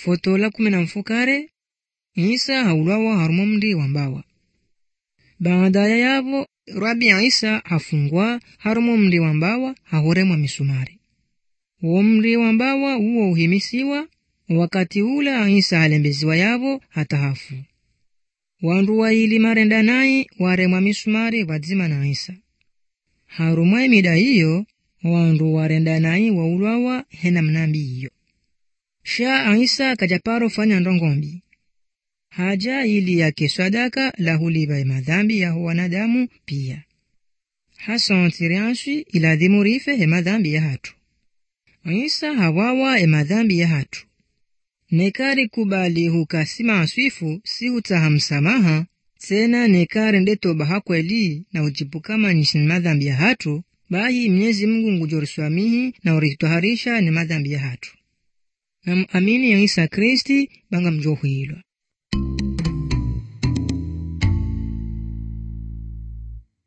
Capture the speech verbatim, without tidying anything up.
Foto la kumi na mfukare Isa haulawa harumo mdi wambawa. Baada ya yavo Rabi Isa hafungwa harumo mdi wambawa hahoremwa misumari. Uo mdi wambawa uo uhimisiwa wakati ula Isa alembeziwa yavo hata hafu. Wandu wa ili marenda nai waremwa misumari wadzima na Isa. Harumwe mida hiyo wandu warenda nai waulawa hena mnambi hiyo. Sha Isa kajaparo fanya ndongombi. Haja ili yake sadaka la huliba madhambi ya wanadamu pia. Hasa antirianshi ila dhimurife he madhambi ya hatu. Isa hawawa e madhambi ya hatu. Nekari kubali hukasima aswifu si hutahamsamaha. Tena nekari ndeto bahakweli na ujipukama nishin madhambi ya hatu. Bahi Mwenyezi Mungu ngujoriswamihi na uritoharisha ni madhambi ya hatu. Na muamini ya Isa Kristi banga mjohu hilo.